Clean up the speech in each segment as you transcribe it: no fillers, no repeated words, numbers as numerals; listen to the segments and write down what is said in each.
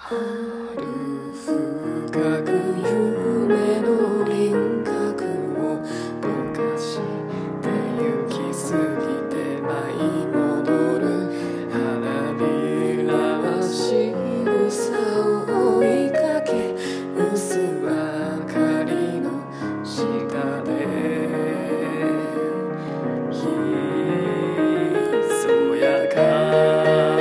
春深く夢の輪郭をぼかして行き過ぎて舞い戻る花びらは仕草を追いかけ薄明かりの下でひそやか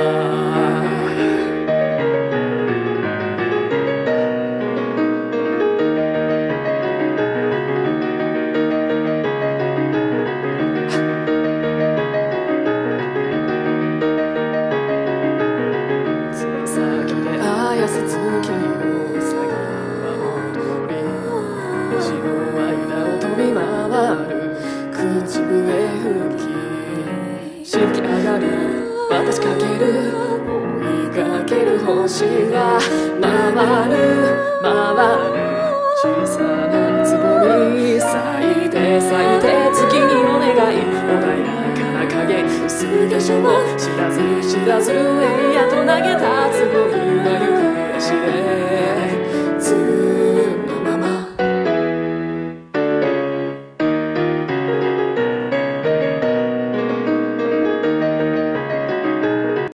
月を下ぎは踊り虹の間を飛び回る口笛吹きしぶき上がる私かける追いかける星が回る回る小さなつぼみ咲いて咲いて月にお願い穏やかな影薄化粧を知らずに